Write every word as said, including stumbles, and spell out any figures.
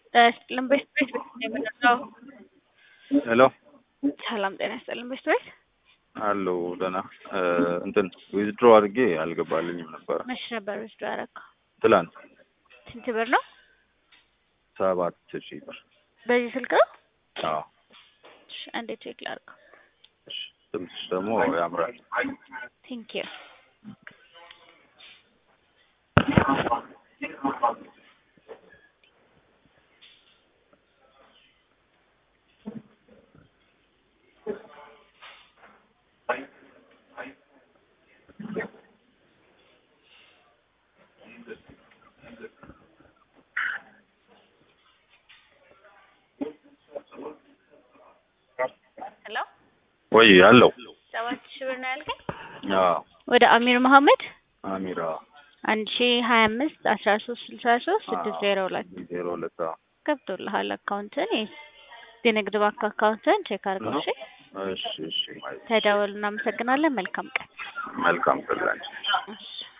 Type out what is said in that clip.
ሰላም ቤት ቤት የምንለው ሄሎ ሰላም ጤና ይስጥልን ቤት ቤት አሎ ደህና እንትን ዊዝድሮ አድርጌ አልገባልኝም ነበር። መች ነበር ዊዝድሮ ያደረገው? ትላንት ስንት ብር ነው? ሰባት ሺህ ብር። በዚህ ስልክ ነው? አዎ። እሺ አንዴ ቼክ ላድርገው። እሺ ድምፅሽ ደግሞ ያምራል። ቴንክ ዩ። ሄሎ ወይ አለው ሰባት ሺህ ብር ነው ያልከኝ? አዎ። ወደ አሚር መሐመድ አሚራ አንድ ሺህ ሀያ አምስት አስራ ሶስት ስልሳ ሶስት ስድስት ዜሮ ሁለት ዜሮ ሁለት አዎ። ገብቶልሃል። አካውንትን የንግድ ባንክ አካውንትን ቼክ አድርገው። እሺ እሺ እሺ። ተደውል። እናመሰግናለን። መልካም ቀን። መልካም ቀን። እሺ